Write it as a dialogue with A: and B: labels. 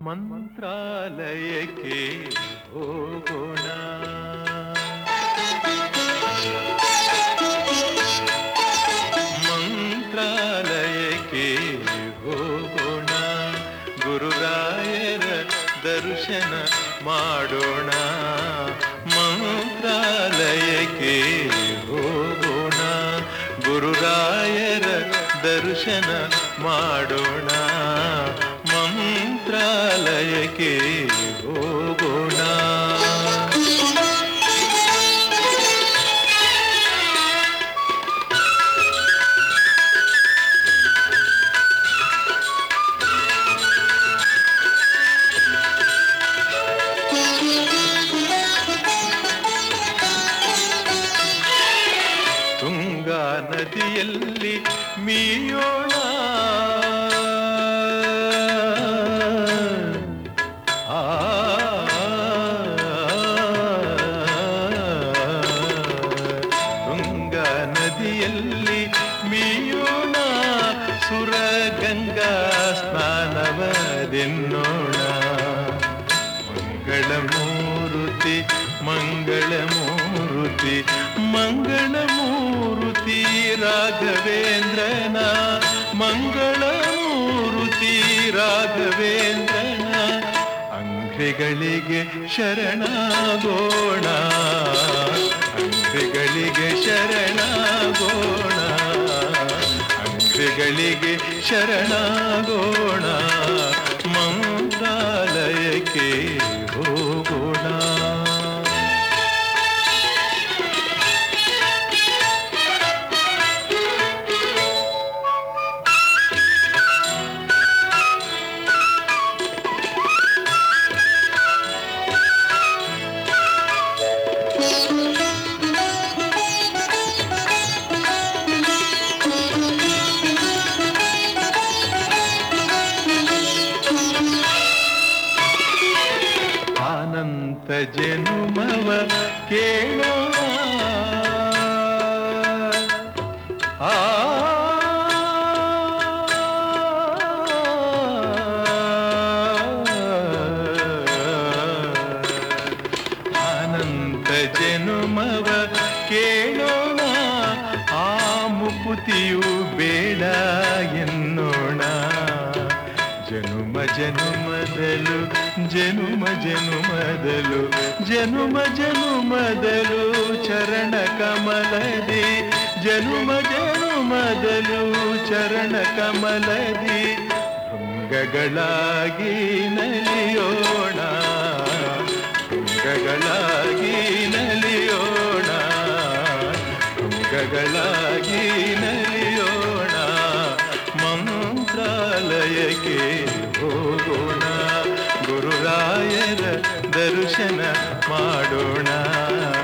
A: ಮಂತ್ರಾಲಯಕ್ಕೆ ಹೋಗೋಣ. ಮಂತ್ರಾಲಯಕ್ಕೆ ಹೋಗೋಣ, ಗುರುರಾಯರ ದರ್ಶನ ಮಾಡೋಣ. ಮಂತ್ರಾಲಯಕ್ಕೆ ಹೋಗೋಣ, ಗುರುರಾಯರ ದರ್ಶನ ಮಾಡೋಣ. ಮಂತ್ರಾಲಯಕ್ಕೆ ಹೋಗೋಣ. ತುಂಗಾ ನದಿಯಲ್ಲಿ ಮೀಯೋಣ, ತುಂಗಾ ನದಿಯಲ್ಲಿ ಮೀಯೋಣ, ಸುರಗಂಗಾ ಸ್ನಾನವದೆನ್ನೋಣ. ಮಂಗಳಮೂರುತಿ ಮಂಗಳಮೂರುತಿ ಮಂಗಳಮೂರುತಿ ರಾಘವೇಂದ್ರನ, ಮಂಗಳಮೂರುತಿ ರಾಘವೇಂದ್ರನ ಅಂಗ್ರಿಗಳಿಗೆ ಶರಣಾಗೋಣ, ಅಂಗ್ರಿಗಳಿಗೆ ಶರಣಾಗೋಣ, ಅಂಗ್ರಿಗಳಿಗೆ ಶರಣಾಗೋಣ. ಮಂತ್ರಾಲಯಕ್ಕೆ ಹೋಗೋಣ. ಅನಂತ ಜನುಮವ ಕೇಳೋಣ, ಅನಂತ ಜನುಮವ ಕೇಳೋಣ. ಆ ಮುಕುತಿಯು ಬೇಡ ಎನ್ನೋಣ. ಜನುಮ ಜನುಮದಲು ಜನುಮ ಜನುಮದಲು ಜನುಮ ಜನುಮದಲು ಚರಣ ಕಮಲದಿ, ಜನುಮ ಜನುಮದಲು ಚರಣ ಕಮಲದಿ ಭೃಂಗಗಳಾಗಿ ನಲಿಯೋಣ, ಭೃಂಗಗಳಾಗಿ ನಲಿಯೋಣ, ಭೃಂಗಗಳಾಗಿ ನಲಿಯೋಣ. ಮಂತ್ರಾಲಯಕ್ಕೆ ಹೋಗೋಣ, ಗುರುರಾಯರ ದರ್ಶನ ಮಾಡೋಣ.